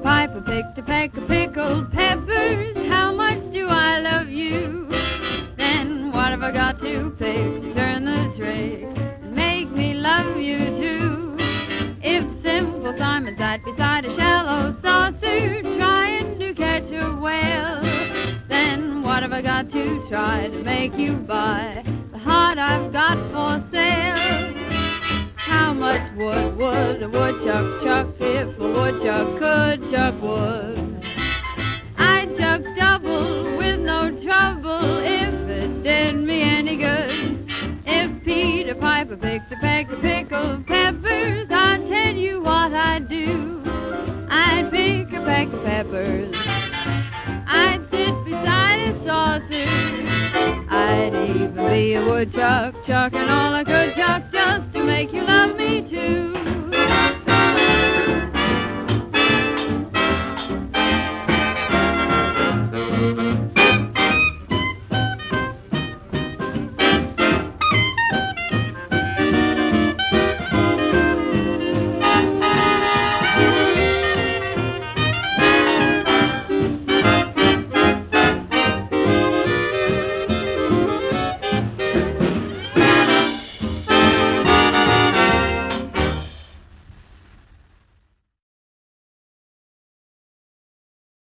Piper picked a peck of pickled peppers. How much do I love you? Then what have I got to pick to turn the trick and make me love you too? If Simple Simon sat beside a shallow saucer trying to catch a whale, then what have I got to try to make you buy the heart I've got for sale? How much would a woodchuck chuck if a woodchuck could chuck wood? I'd chuck double with no trouble if it did me any good. If Peter Piper picked a peck of pickled peppers, I'll tell you what I'd do. I'd pick a peck of peppers. I'd sit beside a saucer. I'd even be a woodchuck chucking all I could chuck.